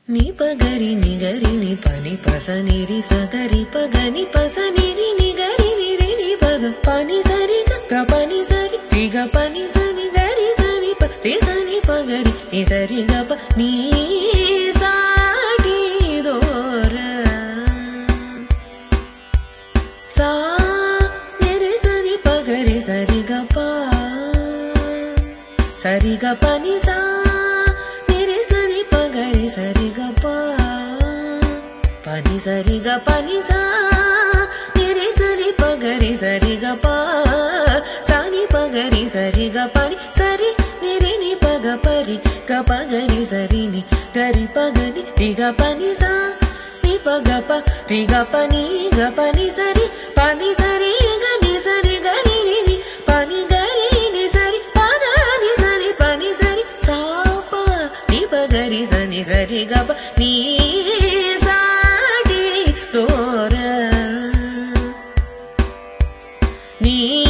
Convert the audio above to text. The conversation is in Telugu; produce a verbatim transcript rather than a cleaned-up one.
ని పగరి నిగరి ని పని పస నిరి సగరి పగని పస నిరి నిగరి నిరి ని పగ పని సరి గ పని సరి రి గ పని సని గరి సని ప రి సని పగరి ని సరి గ ప నీ సాటి దోర సా నిరి సని పగరి సరి గ ప సరి గ పని సా నిరి సని పగరి సరి గ ప పని సరి గ పని సా నిరి సని పగరి సరి గ ప సని పగరి సరి గ పని సరి నిరి ని పగ పరి గ పగరి సరి ని గరి పగని రి గ పని సా ని పగ ప రి గ పని గ పని సరి పని సరి గ ని సరి గ ని ని ని పని గరి ని సరి పగ ని సరి పని సరి సా ప ని పగరి సని సరి గ ప నీ సాటి దోర నీ